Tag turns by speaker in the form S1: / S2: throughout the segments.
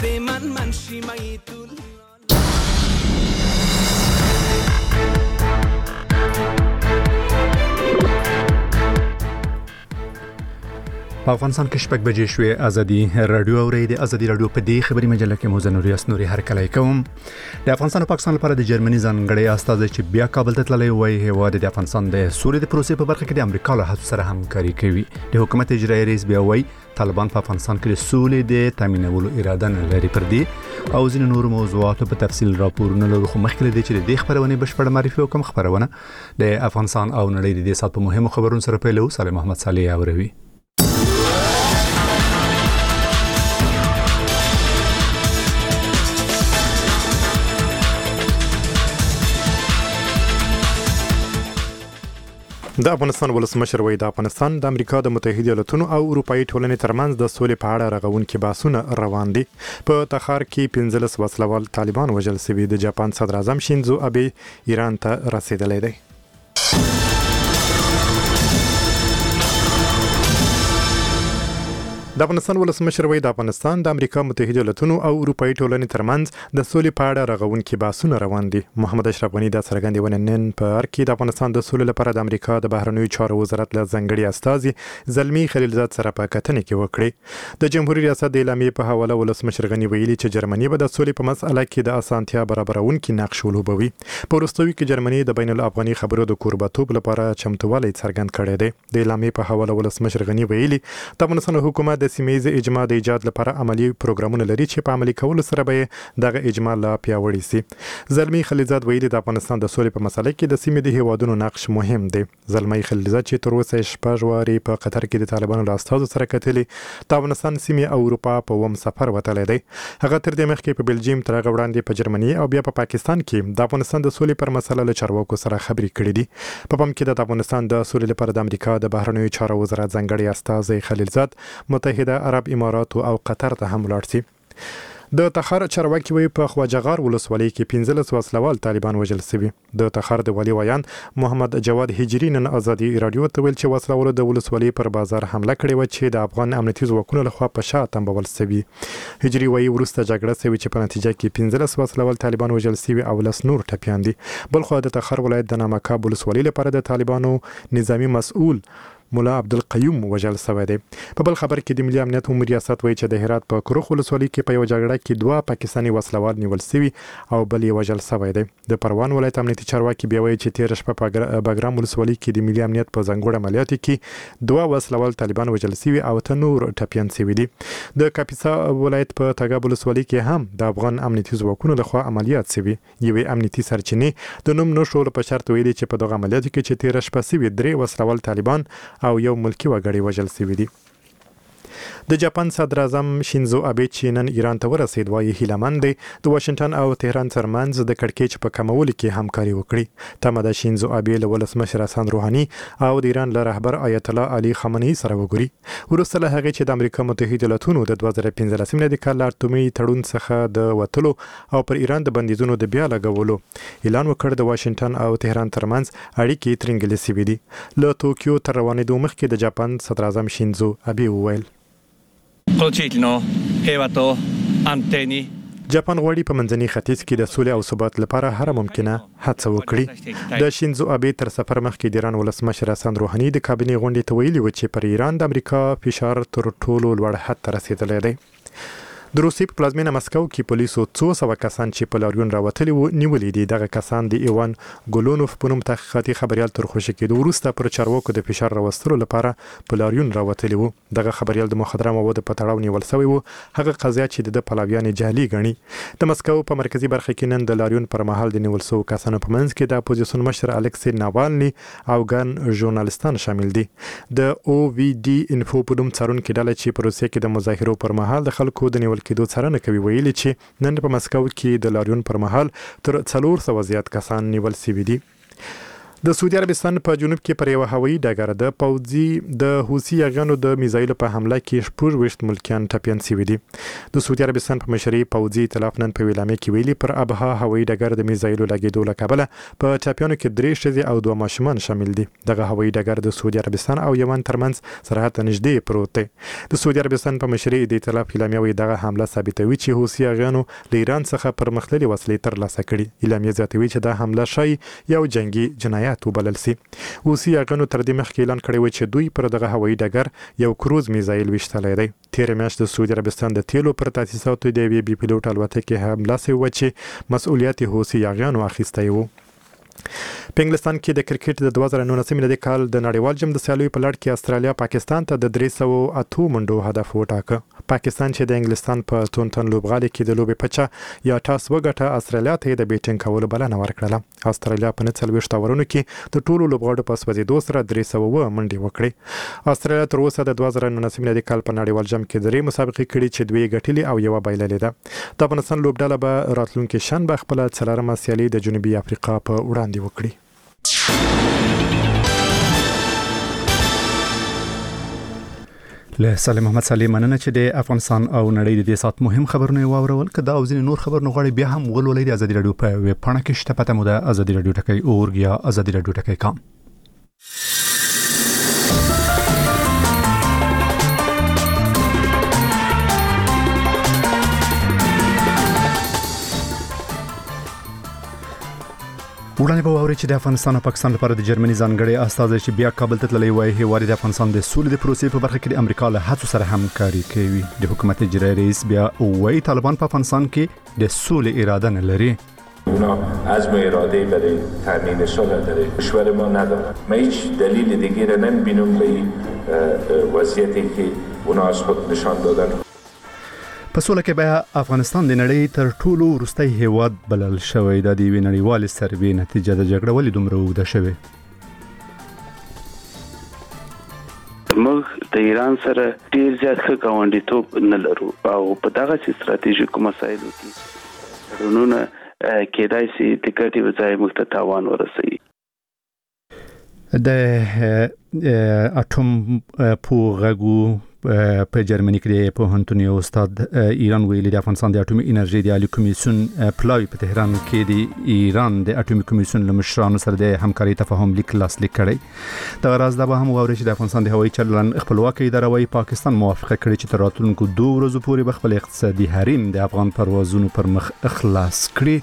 S1: به من شیمای طول
S2: په افغانستان کې شپږ بجې شوې. ازادي رادیو اوري د ازادي رادیو په دې خبري مجله کې موزه نوري هر کله کوم د افغانستان او پاکستان لپاره د جرمني ځانګړي استاد چې بیا کابل ته تللی وای هوا د افغانستان د سولې د پروسې په برخه کې د امریکا له هڅو سره همکاري کوي. د حکومت اجرایي رئیس بیا وای طالبان په افغانستان کې د سولې د تامینولو اراده نه لري. پر دې او ځینې نور موضوعاتو په تفصیل راپورونه لرو. خو مخکې د چې د خبرونه بشپړ معرفي وکم خبرونه د افغانستان او نړۍ د دې سات په مهمو خبرونو سره پیلو. سلام محمد صالح اوروي.
S3: د افغانستان ولسمشر وایي د افغانستان د امریکا د متحده ایالاتونو او اروپאי ټولنې ترمنځ د سولې په اړه رغونکي بحثونه روان دي. په تخار کې 15 وسلوال طالبان وژل شوي. د جاپان صدر اعظم شینزو ابي ایران ته رسیدلی دی. د افغانستان ولسمشر وایي د افغانستان د امریکا متحده ایالاتونو او اروپאי ټولنې ترمنځ د سولې په اړه رغونکي بحثونه روان دي. محمد اشرف غنی د څرګندونې نن په هر کې د افغانستان د سولې لپاره د امریکا د بهرنیو چارو وزارت له ځنګړي استازي زلمی خلیلزاد سره په کتنې کې وکړي. د جمهوریت ریاست د اعلامیې په حواله ولسمشر غنی ویلي چې جرمني به د سولې په مسأله کې د اسانتیا برابرونکي نقش ولوبوي. په وروستیو کې جرمني د بین الافغاني خبرو د کوربتوب لپاره چمتووالی څرګند کړی دی. د اعلامیې په حواله ولسمشر غنی ویلي د افغانستان حکومت د سیمه‌ییز اجماع د ایجاد لپاره عملی پروګرامونه لري چې په عملي کولو سره به دغه اجماع لا پیاوړی شي. زلمی خلیلزاد ویلي د افغانستان د سولې په مسله کې د سیمې د هیوادونو نقش مهم دی. زلمی خلیلزاد چې تر اوسه شپږ واري په قطر کې د طالبانو له استازو سره کتلي د افغانستان سیمې او اروپا په وم سفر وتلی دی. هغه تر دې مخکې په بلجیم تر هغه وړاندې په جرمني او بیا په پاکستان کې د افغانستان د سولې پر مسله له چارواکو سره خبرې کړې دي. په پام کې د افغانستان د سولې لپاره د امریکا د بهرنیو چارو وزارت ځنګړي استازي خلیلزاد متحده عرب امارات او قطر ته هم ولاړ شي. د تخار چارواکي وی په خواجهغار ولسوالۍ کې 15 وسلوال طالبان وژل شوي. د تخار د والي ویان محمد جواد هجری نن ازادي رادیو ته ویل چې وسلوال د ولسوالۍ پر بازار حمله کړې و چې د افغان امنیتي ځواکونو لخوا په شا تنبول شوي. هجری وی ورسته جګړه شوي چې په نتیجه کې 15 وسلوال طالبان وژل شوي او لس نور ټپيان دي. بلخو د تخار ولایت د نامکاب ولسوالۍ لپاره د طالبانو نظامی مسؤل مولا عبدالقیوم وژل شوی دی. په بل خبر کې د ملي امنیت عمومي ریاست وایي چې د هرات په کروخ ولسوالۍ کې په یو جګړه کې 2 پاکستاني وسلوال نیول شوي او بل یې وژل شوی دی. د پروان ولایت امنیتي چارواکي بیا وایي چې تیر شپه په باګرام ولسوالۍ کې د ملي امنیت په ځنګړو عملیاتو کې 2 وسلوال طالبان وژل شوي او ته نور ټپيان شوي دي. د کاپیسا ولایت په تګاب ولسوالۍ کې هم د افغان امنیتي ځواکونو لخوا عملیات شوي. یوې امنیتي سرچینې د نوم نشو په شرط ویلي چې په دغه عملیاتو کې چې تیر شپه شوي 3 وسلوال طالبان او یو ملکی وګړي وژل شوي دي. د جاپان صدر اعظم شینزو ابي چې نن ایران ته ورسید وایي هیلهمند دی د واشنگټن او تهران ترمنځ د کړکېچ په کمولو کې همکاري وکړي. تمه ده شینزو ابي له ولسمشر حسن روحاني او د ایران له رهبر آیت الله علي خامنه‌ای سره وګوري. وروسته له هغې چې د امریکا متحده ایالاتونو د 2015 د کال اټومي تړون څخه د وټلو او پر ایران د بندیزونو د بیا لګولو اعلان وکړ، د واشنگټن او تهران ترمنځ اړیکې ترنګلې شوې دي. له توکیو تر روانېدو مخکې د جاپان صدر اعظم شینزو ابي وویل جاپان غواړي په منځني ختیځ کې د سولې او ثبات لپاره هر ممکنه هڅه وکړي. د شینزو ابي تر سفر مخکې د ایران ولسمشر حسن روحاني د کابینې غونډې ته ویلي و چې پر ایران د امریکا فشار تر ټولو لوړ حد ته رسیدلی دی. د روسیې په پلازمینه مسکو کې پولیسو 200 کسان چې په لاریون راوتلي وو نیولي دي. دغه کسان د ایوان ګولونوف په نوم تحقیقاتي خبريال تر خوشی کېدو وروسته پر چارواکو د فشار راوستلو لپاره په لاریون راوتلي وو. دغه خبريال د مخدره موادو په تړاو نیول شوی وو. هغه قضیه چې د پلاویان جعلي غني. د مسکو په مرکزی برخه کې نن د لاریون پر مهال د نیول شو کسانو په منځ کې د اپوزیسیون مشر الکسی ناوالني او ګڼ ژورنالستان شامل دي. د او وی ډي انفو په نوم څارونکو ډله چې په روسیې کې د مظاهرو پر مهال د خلکو د نیول کېدو څارنه کوي ویلي چې نن په مسکو کې د لاریون پر مهال تر 400 زیات کسان نیول شوي دي. د سعودي عربستان په جنوب کې پر یو هوایي ډګر د پوځي د حوثي یاغانو د میزایلو په حمله کې 26 ملکیان ټپیان شوي دي. د سعودي عربستان په مشرۍ پوځي ائتلاف نن په ویلامه کې ویلي پر ابها هوایي ډګر د میزایلو لګیدو له کبله په ټپیانو کې 3 ښځې او 2 ماشومان شامل دي. دغه هوایي ډګر د سعودي عربستان او یمن ترمنځ سرحد ته نږدې پروت دی. د سعودي عربستان په مشرۍ د ائتلاف اعلامیه وی دغه حمله ثابتوي چې حوثي یاغانو له ایران څخه پرمختللي وسلې ترلاسه کړي. اعلامیه زیاتوي چې دا حمله شای یو جنگي جنایت وبلل سي. حوثي یاغانو تر دې مخکې اعلان کړی و چې دوی پر دغه هوایي ډګر یو کروز میزایل وشتلی دی. تیر میاشت د سعودي عربستان د تیلو پر تاسیساتو د یوې بي پیلوټ الوتکې حمله شوې و چې مسؤلیت حوثي یاغانو اخیستی و. په انګلستان کې د کرکټ د 2019 میلادي کال د نړیوال جام د سیالیو په لړ کې استرالیا پاکستان ته د 308 منډو هدف وټاکه. پاکستان چې د انګلستان په تونتن لوبغالي کې د لوبې پچه یا ټاس وګټه استرالیا ته د بیټینګ کولو بلنه ورکړه. استرالیا په 40 اورونو کې د ټولو لوبغاړو په سوځېدو سره 300 منډې وکړې. استرالیا تر اوسه د 2019 میلادي کال په نړیوال جام کې 3 مسابقې کړي چې 2 ګټلې او یو بایللې ده. د افغانستان لوبډله به راتلونکي شنبه خپل 4مه سیالي د جنوبي افریقا په وړاندې وکړي.
S2: له سلیم محمد سلیم مننه چې د افغانستان او نړۍ د دې سات مهم خبرونه واورول. کدا او ځین نور خبرونه غواړي بیا هم ولولئ د ازادي رادیو په ویب پاڼه کې شته پته مو د ازادي رادیو ټکی اورګ یا ازادي رادیو ټکی کام. وړاندې به واوري چې د افغانستان او پاکستان لپاره د جرمني ځانګړي استازي چې بیا کابل ته تللی وای هیواد د افغانستان د سولې د پروسې په برخه کې د امریکا له هڅو سره همکاري کوي. د حکومت اجرایي رئیس بیا وای طالبان په افغانستان کې د سولې اراده نه لري.
S4: اونا عزم و اراده برای تامین صلح در کشور ما ندارن. من هیچ دلیل دیگه را نمیبینم به وضعیتی که اونا از خود نشان دادن.
S2: په سوله کې به افغانستان د نړۍ تر ټولو وروستی هیواد بلل شوی. د دې نړیوال سروې نتیجه د جګړې ولې دومره اوږده شوې؟
S5: موږ د ایران سره ډیر زیات ښه ګاونډیتوب نه لرو او په دغه ستراتیژیکو مسایلو کې تړونونه کېدای شي د ګټې وځای موږ ته تاوان ورسوي.
S2: د اټوم پوغغو په جرمني کې په هنتون یو استاد ایران ویلي د افغانستان د اټومي انرژي د عالی کمیسیون پلاوی په تهران کې د ایران د اټومي کمیسیون له مشرانو سره د همکاري تفاهم لیک لاسلیک کړی. دا راز د به هم واوري چې د افغانستان د هوایي چلن خپلواکي اداره وايي پاکستان موافقه کړې چې تر راتلونکو 2 ورځې پورې به خپل اقتصادي حریم د افغان پروازونو پر مخ اخلاص کړي.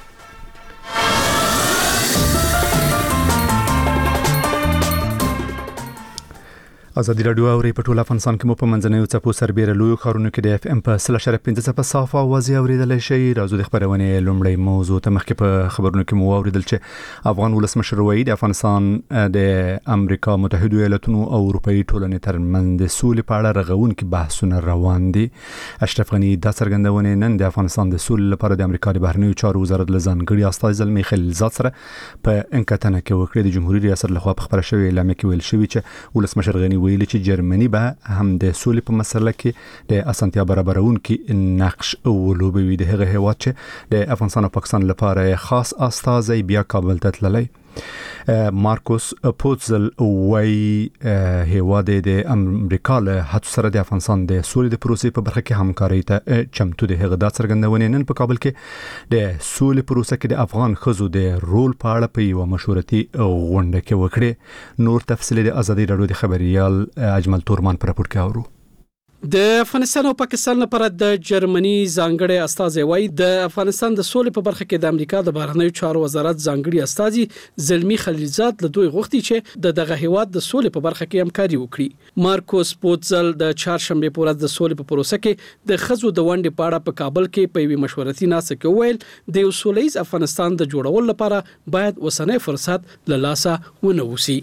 S2: ازادي رادیو اوري په ټول افغانستان کې مو په منځنوي څپو سربېره لوی خارونو کې د اف ام په 0.5 په صافه اوازې اوریدل شي. راځو د خبرونه لومړی موضوع ته مخکې په خبرونو کې مو اوریدل چې افغان ولسمشر وایي د افغانستان د امریکا متحده ایالاتونو او اروپאי ټولنې ترمنځ د سولې په اړه رغونکي بحثونه روان دي. اشرف غنی د څرګندونې نن د افغانستان د سولې لپاره د امریکا د بهرنیو چارو وزارت لزانګړي استاد زلمی خلیلزاد سره په انکټنه کې وکړه. د جمهوریت ریاست لخوا په خبره شوې اعلان کې ویل شوی چې ولسمشر غنی ویلي چې جرمني به هم د سولې په مسله کې د اسانتیا برابرونکي نقش ولوبوي. د هغه هیواد چې د افغانستان او پاکستان لپاره خاص استازي بیا کابل ته تللی. مارکوس پوتزل وای هیواد د امریکا له هڅو سره د افغانستان د سولې د پروسې په برخه کې همکاري ته چمتو دی. هغه د څرګندونې نن په کابل کې د سولې پروسه کې د افغان خزو د رول په اړه په یو مشورتي غونډه کې وکړي. نور تفصیل د ازادي رادیو د خبريال اجمل تورمان پر راپور کې اورو.
S6: د افغانستان او پاکستان لپاره د جرمني ځانګړي استازي وایي د افغانستان د سولې په برخه کې د امریکا د بهرنیو چارو وزارت ځانګړي استازي زلمی خلیلزاد له دوی غوښتي چې دغه هیواد د سولې په برخه کې همکاري وکړي. مارکوس پوتزل د چهارشنبه په ورځ د سولې په پروسه کې د خزو د ونډې په اړه په کابل کې په یوه مشورتي ناسته کې ویل د یو سولهییز افغانستان د جوړولو لپاره باید اوسنی فرصت له لاسه ونه وسی.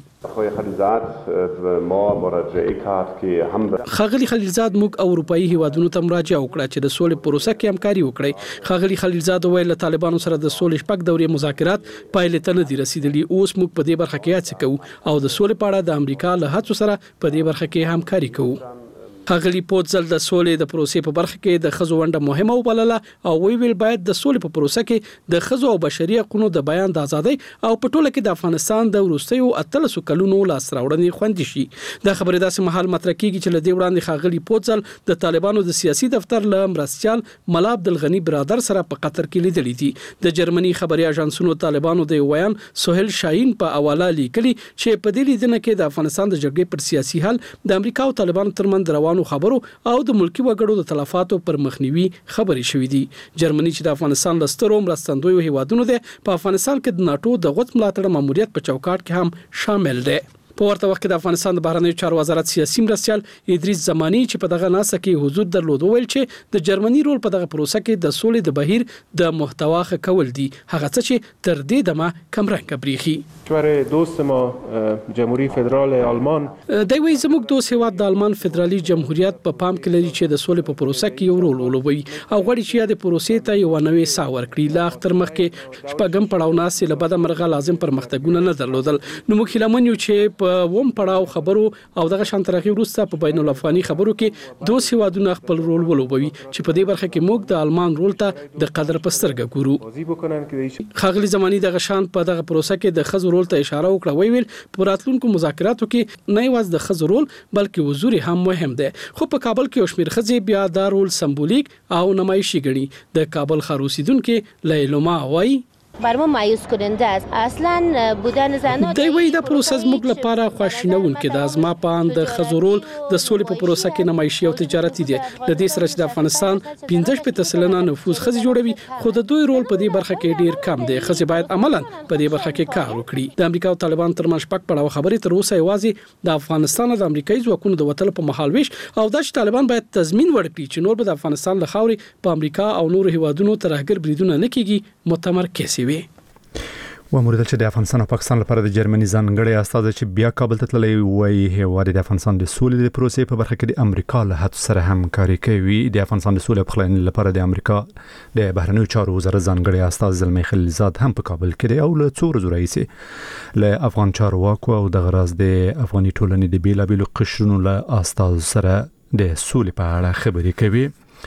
S6: خاغلی خلیلزاد موږ اروپאי هیوادونو ته مراجعه وکړه چې د سولې پروسه کې همکاري وکړي. خاغلی خلیلزاد ویل طالبانو سره د سولې شپږ دورې مذاکرات پایلې ته نه دي رسیدلي. اوس موږ په دې برخه کې هڅه کوو او د سولې په اړه د امریکا له هڅو سره په دې برخه کې همکاري کوو. ښاغلي پوتزل د سولې د پروسې په برخه کې د ښځو ونډه مهمه وبلله او ویل باید د سولې په پروسه کې د ښځو او بشري حقوقو د بیان د ازادۍ او په ټوله کې د افغانستان د وروستیو 13 کلونو لاس راوړنې خوندي شي. د خبرې داسې مهال مطرح کیږي چې لدې وړاندې ښاغلي پوتزل د طالبانو د سیاسي دفتر له مرستيال ملا عبدالغنی برادر سره په قطر کې لیدلې دي. د جرمني خبري اژانسونو طالبانو د ویان سهیل شاهین په حواله لیکلي چې په دې لیدنه کې د افغانستان د جګړې پر سیاسي حل د امریکا او طالبانو ترمنځ روانو خبرو او د ملکی وګړو د تلفاتو پر مخنیوي خبرې شوې دي. جرمني چې د افغانستان لسترو مرستندوی هیوادونو ده په افغانستان کې د ناتو د غوت ملاتړ ماموریت په چوکاټ کې هم شامل ده. په ورته وخت کې د افغانستان د بهرنیو چارو وزارت سیاسي مرستيال ادریس زمانی چې په دغه ناسه کې حضور درلود ویل چې د جرمني رول په دغه پروسه کې د سولې د بهیر د محتوا ښه کول دي، هغه څه چې تر دې دمه کمرنګ بریخي.
S7: کشور دوست ما جمهوری فدرال آلمان
S6: د وی زموږ دوست هیواد د آلمان فدرالي جمهوریت په پام کې لري چې د سولې په پروسه کې یو رول ولوبوي او غواړي چې د پروسې ته یو نوې ساه ورکړي. لا اختر مخکې شپږم پړاو ناسې له بده مرغه لازم پرمختګونه نه درلودل. نو موږ هیله یو چې په ووم پړاو خبرو او دغه شان ترغیب وروسته په بین الافغاني خبرو کې دوه هیوادونه خپل رول ولوبوي چې په دې برخه کې موږ د آلمان رول ته د قدر په سترګه ګورو. خاغلی زمانی دغه شان په دغه پروسه کې د خزو رول ته اشاره وکړه. ویل په راتلونکو مذاکراتو کې نه یوازې د خزو رول بلکې حضور هم مهم دی. خو په کابل کې یو شمېر خزې بیا دا رول سمبولیک او نمایشي ګڼي. د کابل ښار اوسیدونکو لیلوما وایي
S8: بر ما مایوس کننده است. اصلا بودن زنان
S6: د وی د پروسس موږ لپاره خواشینون کې د ازما پان د خزورول د سولې په پروسه کې نمایشي او تجارتي دي. د دې سره چې د افغانستان 15% نفوذ خزي جوړوي خو د دوی رول په دې برخه کې ډیر کم دی. خزي باید عملاً په دې برخه کې کار وکړي. د امریکا او طالبان ترمنځ شپږ پړاو خبرې تر اوسه یوازې د افغانستان د امریکایي ځواکونو د وټل په مهالويش او د طالبان باید تضمین ورکړي چې نور به د افغانستان له خاورې په امریکا او نور هیوادونو ترهګر بریدونه نه کیږي متمرکز وي.
S2: و مورد چې د افغانستان او پاکستان لپاره د جرمني ځانګړي استاد چې بیا کابل ته تللی وای هیواد د افغانستان د سولې د پروسې په برخه کې د امریکا له هڅو سره همکاري کوي. د افغانستان د سولې په خلینې لپاره د امریکا د بهرنیو چارو وزارت ځانګړي استاد زلمی خلیلزاد هم په کابل کې دی او له څو ورځې راهیسې له افغان چارواکو او د غراز د افغاني ټولنې د بیلابیلو قشرونو له استاد سره د سولې په اړه خبرې کوي.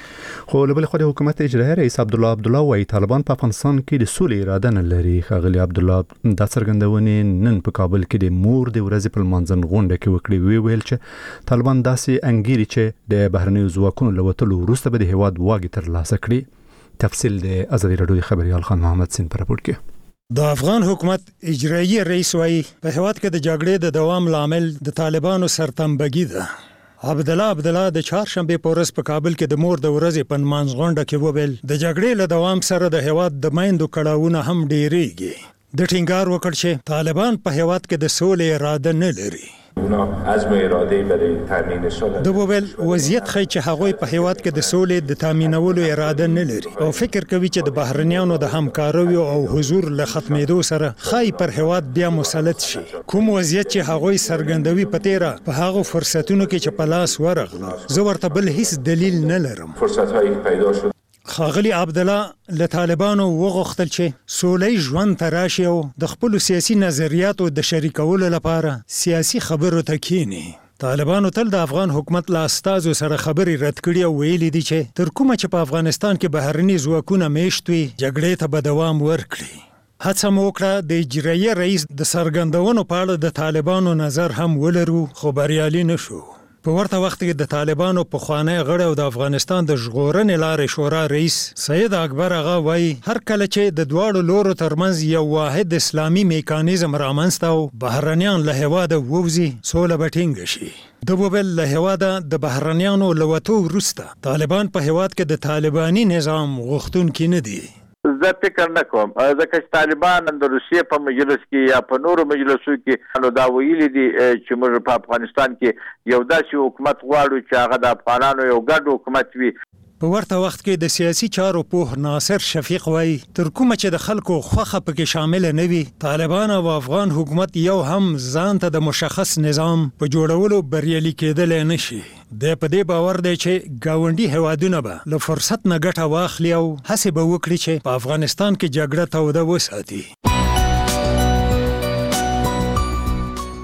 S2: خو له بل خوا د حکومت اجرایي رئیس عبدالله وايي طالبان په افغانستان کې د سولې اراده نه لري. ښاغلي عبدالله د څرګندونې نن په کابل کې د مور د ورځې په لمانځن غونډه کې وکړي. ویل چې طالبان داسې انګیري چې د بهرنیو ځواکونو له وتلو وروسته به د هیواد واګې ترلاسه کړي. تفصیل د ازادي راډیو د خبريال خان محمد سین پر راپور کې.
S9: د افغان حکومت اجرایي رئیس وايي په هیواد کې د جګړې د دوام لامل د طالبانو سرتنبګي ده. عبدالله د چهارشنبه په ورځ په کابل کې د مور د ورځې په لمانځ غونډه کې وویل د جګړې له دوام سره د هیواد د میندو کړاوونه هم ډیریږي. د ټینګار وکړ چې طالبان په هیواد کې د سولې اراده نه لري.
S4: اونا عزم اراده برای تامین صلح
S9: د وویل وضعیت خی چې هغوی په هیواد کې د سولې د تامینولو اراده نه لري او فکر کوي چې د بهرنیانو د همکارۍ او حضور له ختمېدو سره خای پر هیواد بیا مسلط شي. کوم وضعیت چې هغوی سرګندوي په تیره په هغه فرصتونو کې چې په لاس ورغله زه ورته بل هیڅ دلیل نه لرم.
S4: فرصت‌هایی پیدا شد.
S9: خاغلی عبدالله له طالبانو وغوښتل چې سولې ژوند ته راشي او د خپل سیاسي نظریاتو د شریکولو لپاره سیاسي خبرو ته کینی. طالبانو تل د افغان حکومت له استازو سره خبرې رد کړي او ویلي دي چې تر کومه چې په افغانستان کې بهرني ځواکونه میشت وي جګړې ته به دوام ورکړي. هڅه مو وکړه د اجرایي رئیس د څرګندونو په اړه د طالبانو نظر هم ولرو خو بریالي نشو. په ورته وخت کې د طالبانو پخوانی غړی او د افغانستان د ژغورنې لارې شورا رئیس سید اکبر آغا وایي هر کله چې د دواړو لورو ترمنځ یو واحد اسلامي میکانیزم رامنځته او بهرنیان له هیواده ووځي سوله به ټینګه شي. د وویل له هیواده د بهرنیانو له وتو وروسته طالبان په هیواد کې د طالباني نظام غوښتونکي نه دي.
S10: زه فکر نه کوم ځکه چې طالبان د روسیې په مجلس کې یا په نورو مجلسو کې نو دا ویلي دي چې موږ په افغانستان کې یو داسې حکومت غواړو چې هغه د افغانانو یو ګډ حکومت وي.
S9: په ورته وخت کې د سیاسي چارو پوه ناصر شفیق وایي تر کومه چې د خلکو خوخه پکې شامل نه وي طالبان او افغان حکومت یو هم ځان ته د مشخص نظام په جوړولو بریالي کېدل نه شي. د په دې باور دی چې گاونډي هیوادونه به له فرصت نه ګټه واخلي او هڅه به وکړي چې په افغانستان کې جګړه توده وساتي.
S11: موږ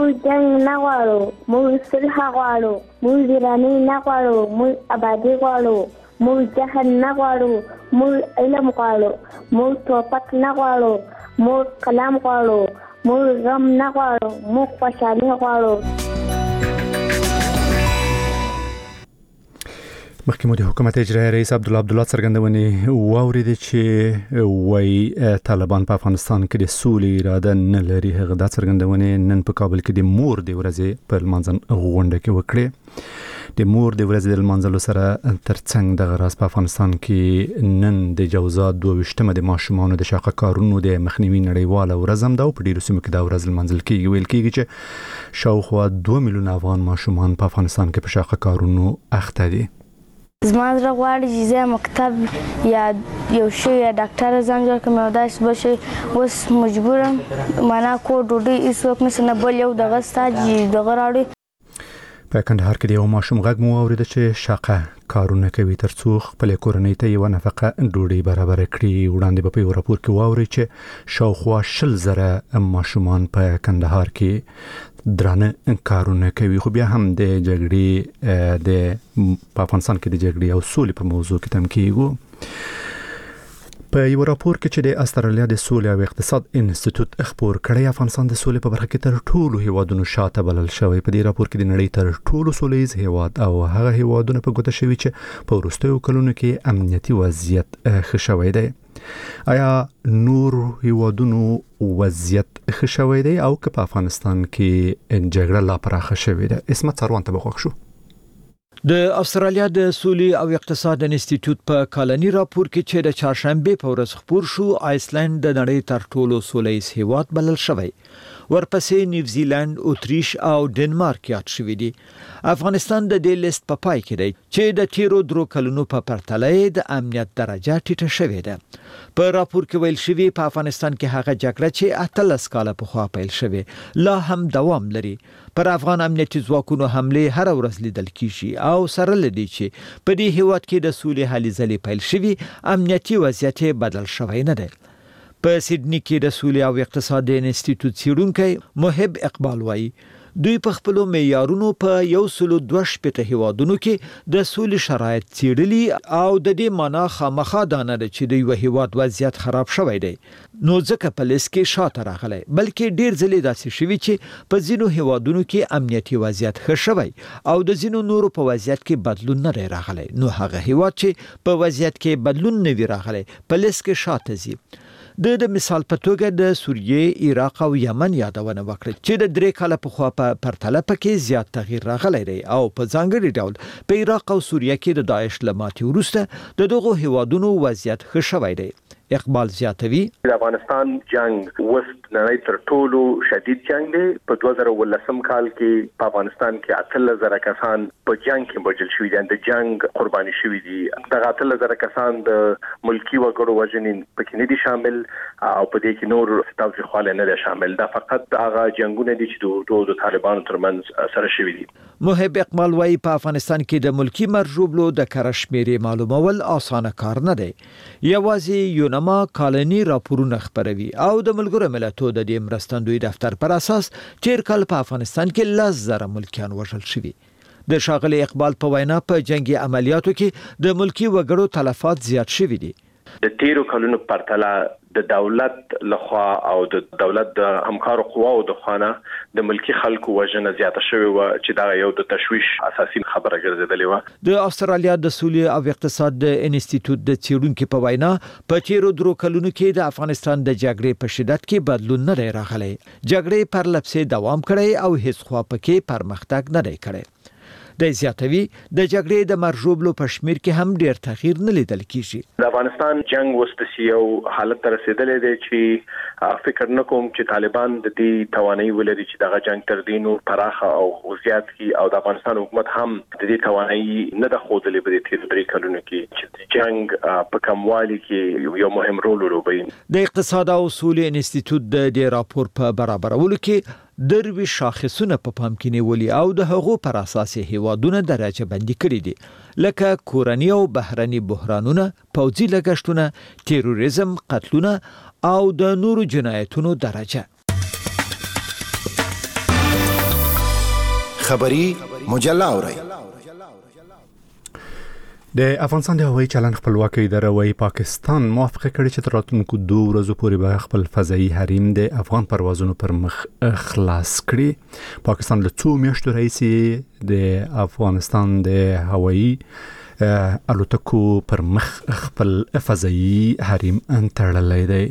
S11: موږ جنگ نه غواړو، موږ صلح غواړو، موږ ویراني نه غواړو، موږ آبادي غواړو، موږ جهل نه غواړو، موږ علم غواړو، موږ توپک نه غواړو، موږ قلم غواړو، موږ غم نه غواړو، موږ خوشحالي غواړو.
S2: مخکې مو د حکومت اجرایي رئیس عبدالله څرګندونې واورېدې چې وایي طالبان په افغانستان کې د سولې اراده نه لري. هغه دا څرګندونې نن په کابل کې د مور د ورځې په لمانځن غونډه کې وکړې. د مور د ورځې د لمانځلو سره ترڅنګ دغه راز په افغانستان کې نن د جوزا 22مه د ماشومانو د شاقه کارونو د مخنیوي نړیواله ورځ هم ده او په ډیرو سیمو کې دا ورځ لمانځل کېږي. ویل کېږي چې شاوخوا 2 میلیونه افغان ماشومان په افغانستان کې په شاقه کارونو اخته دي.
S12: زما زړه غواړي چې زه مکتب یا یو شی یا ډاکټر ځان جوړ کړم او داسې به شي. اوس مجبورم معنا کور ډوډۍ هېڅوک نشته نه بل یو دغه ستا چې دغه راوړي.
S2: په کندهار کې د یو ماشوم غږ مو واورېده چې شاقه کارونه کوي ترڅو خپل کورنۍ ته یوه نفقه ډوډۍ برابره کړي. وړاندې به په یو راپور کې واورئ چې شاوخوا 100,000 ماشومان په کندهار کې درانه کارونه کوي. خو بیا هم د جګړې په افغانستان کې د جګړې او سولې په موضوع کې تم کېږو. په یو راپور کې چې د استرالیا د سولې او اقتصاد انسټیټوټ خبر کړی افغانستان د سولې په برخه کې تر ټولو هیوادونو شاته بلل شوی. په دې راپور کې د نړۍ تر ټولو سولهییز هیواد او هغه هیوادونه په ګوته شوي چې په وروستیو کلونو کې امنیتي وضعیت ښه شوی دی. آیا نور هیوادونو وضعیت ښه شوی دی او که په افغانستان کې جګړه لا پراخه شوې ده؟ اسمت څاروان ته بخښ شو.
S13: د استرالیا د سولې او اقتصاد انسټیټیوټ په کالنی راپور کې چې د چهارشنبه په ورځ خبر شو آیسلند د نړۍ تر ټولو سولهییز هیواد بلل شوی. ورپسې نیوزیلند، اتریش او ډنمارک یاد شوی دي. افغانستان د دې لیست په پای کې دی چې د تیرو 3 کلونو په پرتله د امنیت درجه ټیټه شوې ده. په راپور کې ویل شوی په افغانستان کې هغه جګړه چې 18 کاله پخوا پیل شوې لا هم دوام لري. پر افغان امنیتي ځواکونو حمله هر ورځ لیدل کیږي او سره لدی چې په دې هیواد کې د سولې هلې ځلې پیل شوی امنیتي وضعیت بدل شوی نه دی. په سیدنی کې د سولې او اقتصاد انسټیټیوټ څیړونکي محب اقبال وایي دوی په خپل معیارونو په 122 هیوادونو کې د سولې شرایط څیړلي او د دې معنا خامخا دانه چې د یو هیواد وضعیت خراب شوی دی نو ځکه په لیست کې شاته راغلی بلکې ډیر ځلې داسې شوي چې په ځینو هیوادونو کې امنیتي وضعیت ښه شوی او د ځینو نورو په وضعیت کې بدلون نه راغلی نو هغه هیواد چې په وضعیت کې بدلون نه وی راغلی په لیست کې شاته ځي. د مثال په توګه د سوریې، عراق او یمن یادونه وکړه چې د 3 کاله په خوا په پرتله پکې زیات تغییر راغلی دی او په ځانګړي ډول په عراق او سوریه کې د داعش لماتې وروسته د دغو هیوادونو وضعیت ښه شوی دی. اقبال زیاتوي
S14: د افغانستان جنگ وست نړۍ تر ټولو شدید جنگ دی. په 2018 کال کې په افغانستان کې 18,000 کسان په جنگ کې وژل شوي دي، د جنگ قرباني شوي دي. دغه 18,000 کسان د ملکی وګړو وژنې پکې نه دي شامل او په دې کې نور تاوتریخوالی نه دي شامل. دا فقط هغه جنگونه دي چې د طالبانو ترمنځ سره شوي دي.
S13: محب اقبال وايي په افغانستان کې د ملکی مرجوبلو د کره شمیرې معلومول اسانه کار نه دی. یوازې یونما کالنی راپورونه خبروي او د ملګرو ملتونو د دې مرستندوی دفتر پر اساس تیر کال په افغانستان کې 10,000 ملکیان وژل شوي. د شاغلي اقبال په وینا په جنگي عملیاتو کې د ملکی وګړو تلفات زیات شوي دي.
S14: د تیرو کلونو پرتله د دولت لخوا او د دولت د همکارو قواو د خوانه د ملکی خلکو وژنه زیاته شوې و چې دا یو د تشویش اساسي خبره ګرځیدلې و.
S13: د استرالیا د سولې او اقتصاد د انسټیټیوټ د څیړونکو په وینا په تیرو 3 کلونو کې د افغانستان د جګړې په شدت کې بدلون نه راغلی. جګړې پر لپسې دوام کړی او هیڅ خوا پکې پرمختګ نه کړی. د زیاتوي د جګړې د مرجوبلو په شمیر کې هم ډیر تغییر نه لیدل کیږي.
S14: د افغانستان جنگ وستسی یو حالت ته رسیدلې دی چې فکر نکوم چې طالبان د دې توانایي ولري چې دغه جنگ تر دینو پراخه او زیات کی او د افغانستان حکومت هم د دې توانایي نه د خوذلې په دې 3 کلونو کې چې جنگ په کموالي کې یو مهم رول ولوبوي.
S13: د اقتصاد او سولې انسټیټیوټ د دې راپور په برابرولو کې دروي شاخصونه په پام کې نیولي او د هغو پر اساس هیوادونه درجه بندي کړي دي لکه کورنی او بهرني بحرانونه، پوځي لګښتونه، تروریزم، قتلونه او د نورو جنایتونو درجه.
S15: خبری مجله اورئ.
S2: د افغانستان د هوایي چلند خپلواکۍ اداره وايي پاکستان موافقه کړې چې تر راتلونکو 2 ورځو پورې به خپل فضایي حریم د افغان پروازونو پر مخ خلاص کړي. پاکستان له 2 میاشتو راهیسې د افغانستان د هوایي الوتکو پر مخ خپل فضایي حریم تړلی دی.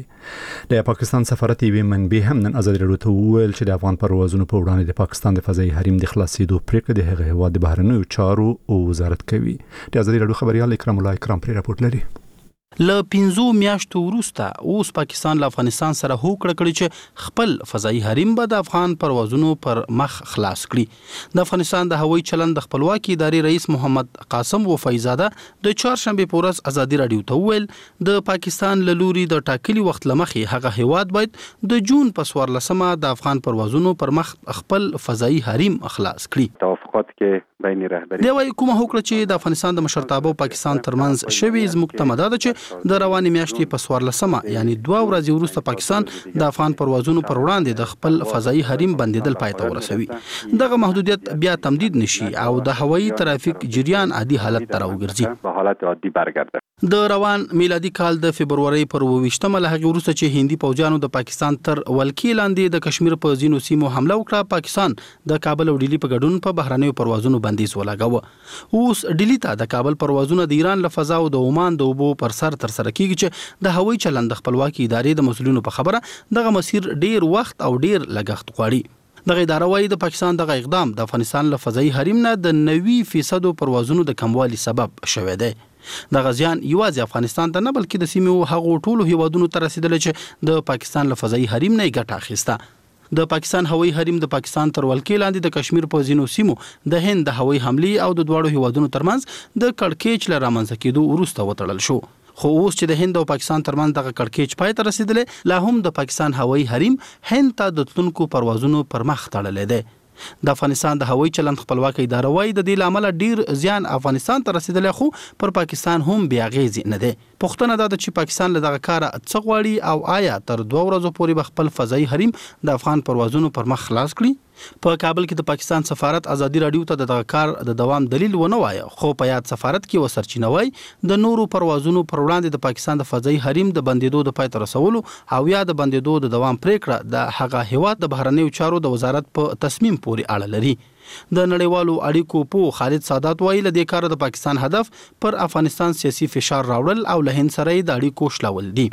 S2: د پاکستان سفارت یوې منبع هم نن ازادي راډیو ته وویل چې د افغان پروازونو په وړاندې د پاکستان د فضایي حریم د خلاصېدو پریکړه د هغه هیواد د بهرنیو چارو وزارت کوي. د ازادي راډیو خبريال اکرام الله اکرام پرې راپورټ لري.
S16: له 15 میاشتو وروسته اوس پاکستان له افغانستان سره هوکړه کړې چې خپل فضایي حریم به د افغان پروازونو پر مخ خلاص کړي. د افغانستان د هوایي چلند د خپلواکۍ ادارې رئیس محمد قاسم وفایزاده د چهارشنبه په ورځ ازادي راډیو ته وویل د پاکستان له لوري د ټاکلي وخت لمخې هغه هیواد باید د جون په 14مه د افغان پروازونو پر مخ خپل فضایي حریم خلاص کړي.
S17: توافقات کې بین رهبری
S16: دی وايي کومه هوکړه چې د افغانستان د مشرتابه او پاکستان ترمنځ شوی زموږ ته مدد چې د رواني میاشتې په 14مه یعنی 2 ورځې وروسته پاکستان د افغان پروازونو پر وړاندې د خپل فضایي حریم بندیدل پای ته ورسوي. دغه محدودیت بیا تمدید نشي او د هوایي ترافیک جریان عادي حالت ته راوګرځي.
S17: به حالت عادي برگرده.
S16: د روان میلادي کال د فبرवरी پر 28مه له هغه وروسته چې هندي پوځیانو د پاکستان تر ولکې لاندې د کشمیر په ځینو سیمو حمله وکړه، پاکستان د کابل او ډیلی په ګډون په بهرنیو پروازونو بندیز ولګاوه. اوس ډیلی ته د کابل پروازونه د ایران له فضا او د عمان د اوبو پر سر تر سره کیږي چې د هوایي چلند خپلواکۍ ادارې د مسؤلینو په خبره دغه مسیر ډیر وخت او ډیر لګښت غواړي. دغه اداره وايي د پاکستان دغه اقدام د افغانستان له فضایي حریم نه د 90% پروازونو د کموالي سبب شوی دی. دغه زیان یوازې افغانستان ته نه بلکې د سیمې هغو ټولو هیوادونو ته رسیدلی چې د پاکستان له فضایي حریم نه ګټه اخیسته. د پاکستان هوایي حریم د پاکستان تر ولکې لاندې د کشمیر په ځینو سیمو د هند د هوایي حملې او د دواړو هیوادونو ترمنځ د کړکېچ له رامنځته کېدو وروسته وتړل شو. خو اوس چې د هند او پاکستان ترمنځ دغه کړکېچ پای ته رسیدلې، لا هم د پاکستان هوایي حریم هند ته د تلونکو پروازونو پر مخ تړلی دی. د افغانستان د هوایي چلند خپلواکۍ اداره وايي د دې لامل ډیر زیان افغانستان ته رسیدلی، خو پر پاکستان هم بیا غیزي نه دی. پوښتنه دا ده چې پاکستان له دغه کار څه غواړي او آیا تر 2 ورځو پورې به خپل فضایي حریم د افغان پروازونو پر مخ خلاص کړي؟ په کابل کې د پاکستان سفارت ازادي راډیو ته دغه کار د دوام دلیل ونه وایي، خو په یاد سفارت کې وسرچینه وایي د نورو پروازونو پر وړاندې د پاکستان د فضایي حریم د بندیدو د پای ته رسولو او یا د بندیدو د دوام پریکړه د هغه هیواد د بهرنیو چارو د وزارت په تصمیم پورې اړه لري. د نړیوالو اړیکو په خالد سادات وایي له دې کار د پاکستان هدف پر افغانستان سیاسي فشار راوړل او له هند سره د اړیکو شلول دي.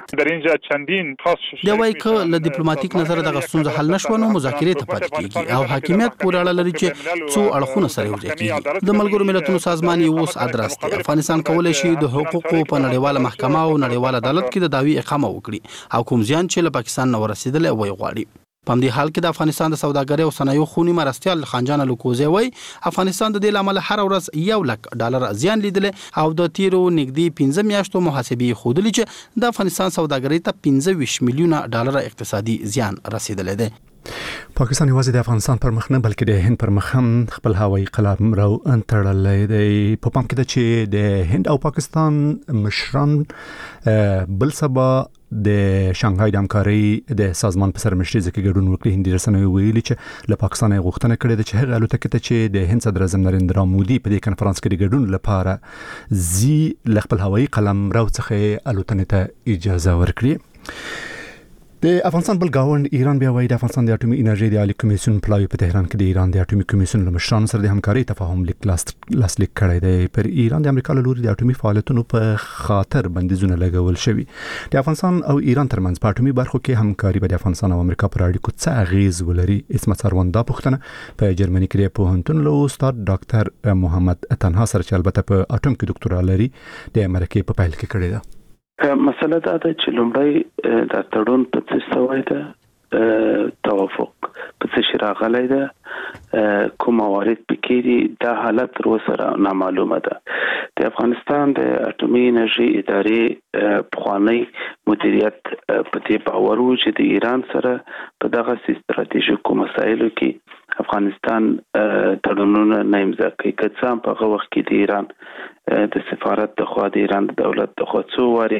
S16: دا وایي که له ډیپلوماټیک نظر دغه ستونزه حل نشو نو مذاکرې ته پاتې کیږي او حاکمیت پورې اړه لري چې څو اړخونه سره یوځای کیږي. د ملګرو ملتونو سازمان یو اوس ادرس دی. افغانستان کولای شي د حقوقو په نړیواله محکمه او نړیواله عدالت کې د دعوی اقامه وکړي او کوم زیان چې له پاکستان نه ورسېدلی وایي غواړي. په همدې حال کې د افغانستان د سوداګرۍ او صنایعو خونی مرستیال خانجان لوکوزی وایي افغانستان د دې لامل هر ورځ $1,00,000 زیان لیدلی او د تیرو نږدې 15 میاشتو محاسبې ښودلې چې د افغانستان سوداګرۍ ته $25 میلیونه اقتصادي زیان رسیدلی دی.
S2: پاکستان یوازې د افغانستان پر مخ نه بلکې د هند پر مخ هم خپل هوایي قلمرو تړلی دی. په پام کې ده چې د هند او پاکستان مشران بل سبا د شانګهای د همکارۍ د سازمان په سرمشرۍ کې ګډون وکړي. هندي رسنیو ویلي چې له پاکستان یې غوښتنه کړې ده چې هغه الوتکې ته چې د هند صدر اعظم نریندرا مودي په دې کنفرانس کې د ګډون لپاره زی له خپل هوایي قلمرو څخه الوتنې ته اجازه ورکړي. د افغانستان بل گاوند ایران بیا وایي د افغانستان د اټومي انرژي د عالی کمیسیون پلاوی په تهران کې د ایران د اټومي کمیسیون له مشرانو سره د همکارۍ تفاهم لیک لاسلیک کړی دی. پر ایران د امریکا له لوري د اټومي فعالیتونو په خاطر بندیزونه لګول شوي. د افغانستان او ایران ترمنځ په اټومي برخو کې همکاري به د افغانستان او امریکا پر اړیکو څه اغیز ولري؟ اسمت سروان دا پوښتنه په جرمني کې د پوهنتون له استاد ډاکټر محمد تنها سره چې البته په اټوم کې ډاکټورا لري د امریکا په پیل کې کړې ده.
S5: مسله دا ده چې لومړی د تړون په څه سوی ده، توافق په څه راغلی ده، کوم موارد پکې دي، دا حالت تر اوسه نامعلومه ده. د افغانستان د اټومي انرژي ادارې پخوانی مدیریت په دې باور و چې د ایران سره په دغه ستراتیژیکو مسایلو کې افغانستان تړونونه نه امضا کوي. که څه هم په هغه وخت کې د ایران د سفارت د خوا د ایران د دولت د خوا څو وارې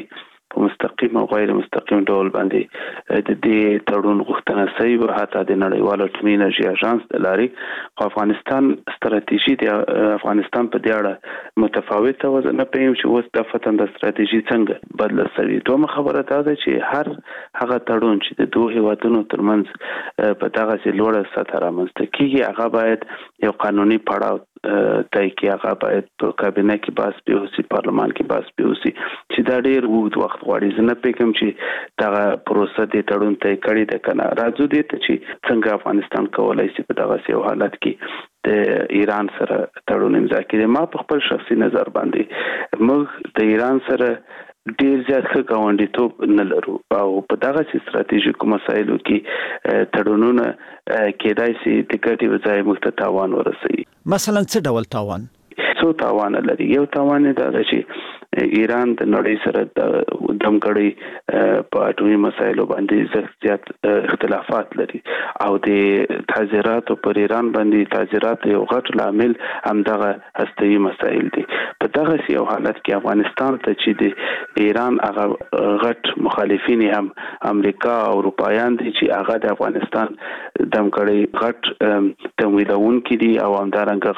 S5: په مستقیم او غیر مستقیم ډول باندې د دې تړون غوښتنه شوې و، حتی د نړیوال اټومي انرژي اژانس د لارې افغانستان ستراتیژي د افغانستان په دې اړه متفاوته و. نه پېم چې اوس د فتن د ستراتیژي څنګه بدل شوې. دوه خبره ده چې هر هغه تړون چې د دوه هیوادونو ترمنځ په دغه لوړه سطح رامنځته کیږي هغه باید یو قانوني پړاو تای کې هغه باید په کابینه کې بحث به وشي، پارلمان کې بحث به وشي چې دا ډېر وخت غواړي. زه نه پېږم چې دغه پروسه د تړون ته کړي ده کنه. راځو دې ته چې څنګه افغانستان کولای شي په دغه یو حالت کې د ایران سره تړون امضا کړي. ما په خپل شخصي نظر باندې موږ د ایران سره ډیر زیات ښه ګاونډیتوب نه لرو او په دغه ستراتیژیکو مسایلو کې تړونونه کېدای شي د ګټې وځای موږ ته تاوان ورسوي.
S13: مثلا څه ډول تاوان؟
S5: څو تاوان لري. یو تاوان دا ده چې ایران د نړۍ سره د دمګړۍ په اټومي مسایلو باندې زیات اختلافات لري او د تعزیراتو پر ایران باندې تعزیرات یو غټ لامل همدغه هسته‌ایي مسایل دي. په دغه یو حالت کې افغانستان ته چې د ایران هغه غټ مخالفین هم امریکا او اروپایان دي چې هغه د افغانستان دمګړۍ غټ تمویلونکي دي او همدارنګه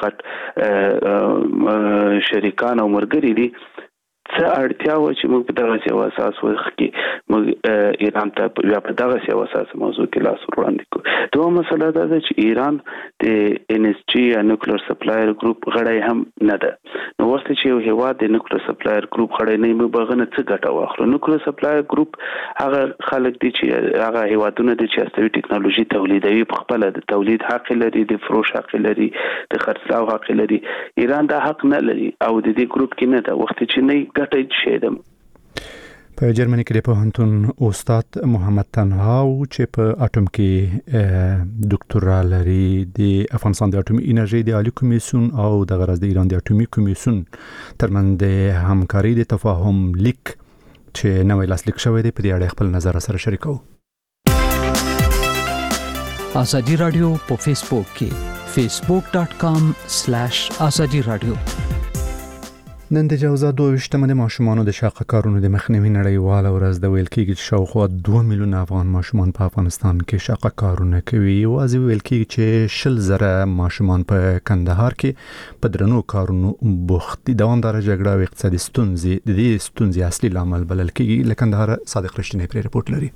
S5: غټ شریکان او مرګري دي. څه اړتیا و چې موږ په دغه یو اساس وخت کې موږ ایران ته بیا په دغه یو اساس موضوع کې لاس وړاندې کوو. دوه مسله دا ده چې ایران د ان اس جی یا نیوکلیر سپلایر ګروپ غړی هم نه ده. نو وخت چې یو هیواد د نیوکلیر سپلایر ګروپ غړی نه وي بغنه څه ګټه واخلو. نیوکلیر سپلایر ګروپ هغه خلک دي چې هغه هیوادونه دي چې استوي ټکنالوژي تولیدوي، په خپل د تولید حق لري، د فروش حق لري، د خرڅلاو حق لري. ایران دا حق نه لري او د دې ګروپ کې نه ده. وخت چې نه ګټه شیدم.
S2: په جرمني کې د پوهنتون استاد محمد تنهاو چې په اټوم کې ډاکټورا لري، د افغانستان د اټومي انرژي د عالی کمیسیون او د غرض د ایران د اټومي کمیسیون ترمنځ د همکاري د تفاهم لیک چې نوې لاسلیک شوی دی په دې اړه خپل نظر سره شریکو.
S18: ازادي رادیو په فیسبوک کې facebook.com/ازادي رادیو.
S2: نن د جوزا 22 د ماشومانو د شاقه کارونو د مخنیوي نړیواله ورځ د ویل کېږي چې شاوخوا 2 میلیون افغان ماشومان په افغانستان کې شاقه کارونه کوي. یوازې ویل کېږي چې 10,000 ماشومان په کندهار کې په درنو کارونو بوخت دي. دوامداره جګړه او اقتصادي ستونزې د دې ستونزې اصلي لامل بلل کېږي. له کندهار صادق رښتینی پرې رپورټ لري.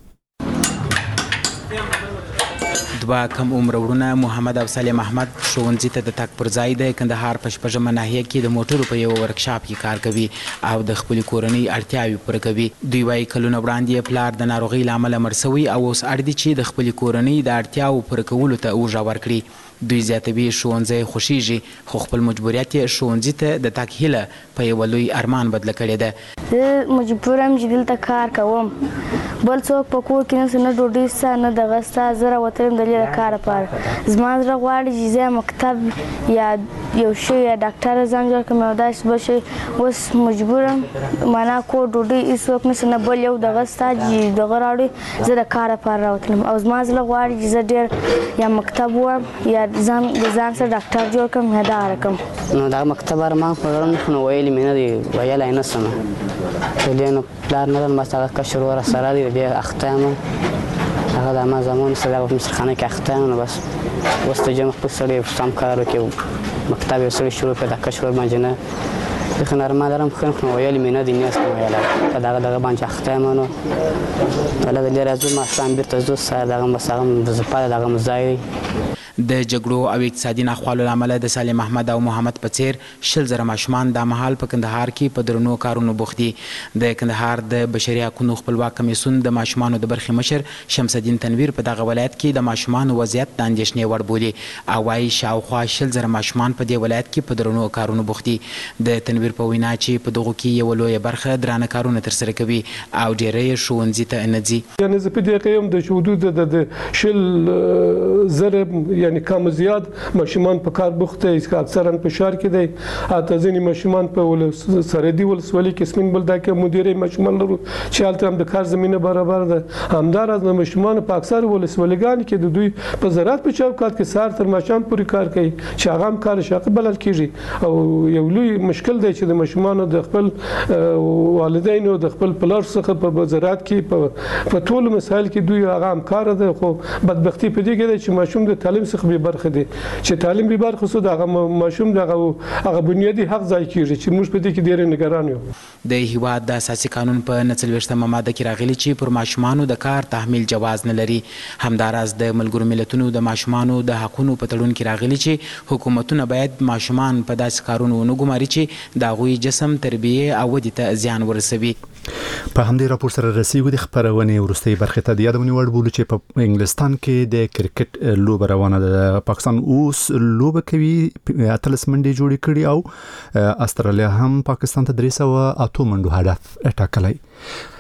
S19: دوه کم عمر وروڼه محمد او سلیم احمد ښوونځي ته د تګ پر ځای د کندهار په شپږمه ناحیه کې د موټرو په یو ورکشاپ کې کار کوي او د خپل کورنۍ اړتیاوې پوره کوي. دوی وايي کلونه وړاندې پلار د ناروغۍ له امله مړ شوی او اوس اړ دي چې د خپل کورنۍ د اړتیاوو پوره کولو ته اوږه ورکړي. دوی زیاتوي ښوونځی خوښیږي خو خپل مجبوریت یې ښوونځي ته د تګ هیله په یو لوی ارمان بدله کړې ده.
S12: زه مجبور یم چې دلته کار کوم، بل څوک په کور کې نشته، نه ډوډۍ شته نه دغه شته. زه راوتلم د دې کار لپاره. زما زړه غواړي چې زه مکتب یا یو شی یا ډاکټر ځان جوړ کړم او داسې به شي. اوس مجبور یم، معنا کور ډوډۍ هېڅوک نشته، نه بل یو دغه شته چې دغه راوړي. زه د کار لپاره راوتلم او زما زړه غواړي چې زه ډېر یا مکتب ووایم یا ځان سره ډاکټر جوړ کړم یا دغه رقم.
S20: نو دا مکتب ارمان خو لرم خو نو ویلې مې نه دی ویلی نه شم. دې نو پلار نه لرم، بس هغه کشر ور سره دی دې اخته یم. هغه د ما زمان سره په مصرخانه کې اخته یم. نو بس اوس ته جمع خپل سړی سم کار وکړو، مکتب یې سړی شروع کړ د کشر ور باندې نه خو ارمان لرم خو نو ویلې مې نه دی نه شم ویلی دغه باندې اخته یم. نو هغه دې راځو ما سم بیرته زو سره دغه مساغم زپاله دغه مزای
S19: د جګړو او اقتصادي ناخوالو له امله د سالم احمد او محمد په څیر 10,000 ماشومان دا مهال په کندهار کې په درنو کارونو بوخت دي. د کندهار د بشري حقوقو خپلواک کمیسیون د ماشومانو د برخې مشر شمس الدین تنویر په دغه ولایت کې د ماشومانو وضعیت د اندېښنې وړ بولي او وايي شاوخوا 10,000 ماشومان په دې ولایت کې په درنو کارونو بوخت دي. د تنویر په وینا چې په دغو کې یو لویه برخه درانه کارونه ترسره کوي او ډېری یې ښوونځي ته نه ځي.
S21: یعنې زه په دې کې یم د حدود د 10,000 یعنی کم زیاد ماشومان په کار بوخته دي اکثرا په شهر کې دي اته ځینې ماشومان په سرحدي ولسوالۍ کې سپین بلدا کې مدیرې ماشومان لرو چې هلته هم د کار زمينه برابر ده همدارس ماشومان په اکثر ولسوالۍ کې د دوی په زراعت په چوکاټ کې سار تر ماشام پورې کار کوي چې هغه هم کار شاق بلل کیږي او یو لوی مشکل دی چې د ماشومان د خپل والدینو د خپل پلار څخه په زراعت کې په ټول مسایل کې دوی هغه هم کار ده خو بدبختی په دې کې ده چې ماشوم د تعلیم څخه به برخه دي چې تعلیم به برخه سود هغه ماشوم هغه بنیادی حق ځای کیږي چې موږ په دې کې ډېر نگران یو
S19: د هیواد د اساسي قانون په 49مه ماده کې راغلي چې پر ماشومانو د کار تحمیل جواز نه لري همداراز د ملګرو ملتونو د ماشومانو د حقوقو په تړون کې راغلي چې حکومتونه باید ماشومان په داسې کارونو ونه ګماري چې د هغوی جسم تربیه او ودې ته زیان ورسوي
S2: په همدې راپور سره رسیدو د خبرونه ورستۍ برخه ته د یادونه وړ بوله چې په انګلستان کې د کرکټ لوبه روانه ده پاکستان اوس لوبه کوي اتلس منډي جوړې کړي او استرالیا هم پاکستان ته 308 منډو هدف ټاکلی